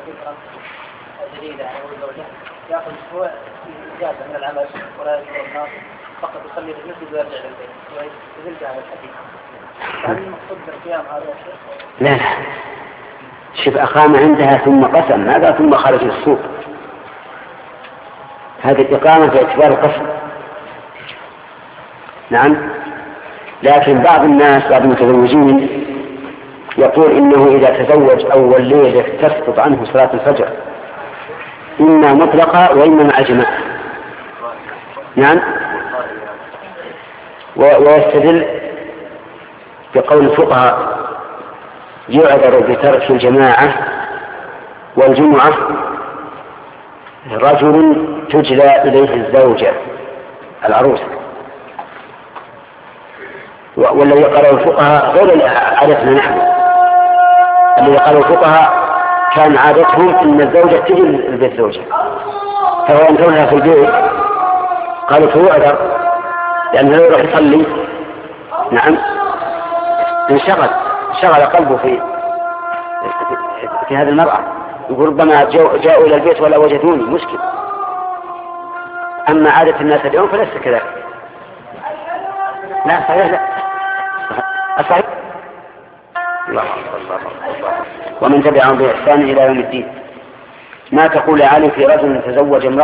ذكرا جديدة يعني والزوجة يأخذ أسبوع إجازة من العمل ولا يذكر الناس فقط يصلي في المسجد ويرجع للبيت ويرجع للحديث. هل المقصود بالقيام هذا الشيء؟ لا شوف أقام عندها ثم قسم، ماذا ثم خرج السوق؟ هذه الإقامة باعتبار القسم. نعم. لكن بعض الناس بعض المتزوجين يقول إنه إذا تزوج أول ليلة تسقط عنه صلاة الفجر إما مطلقة وإما مع جماعة. نعم. ويستدل بقول الفقهاء يعذر بترك الجماعة والجمعة رجل تجلى إليه الزوجة العروس، والذي قاله الفقهاء غير عادتنا نحن. الذي قاله الفقهاء كان عادتهم أن الزوجة تجي لبيت الزوجة، فهو أنكرها في البيت قالوا فيعذر لأنه يروح يصلي. نعم. انشغل قلبه في هذه المرأة، يقول ربما جاءوا إلى البيت ولا وجدوني، مشكل. أما عادة الناس اليوم فليس كذلك. لا صحيح، لا صحيح. ومن تبعهم بإحسان إلى يوم الدين. ما تقول يا علي في رجل تزوج امرأة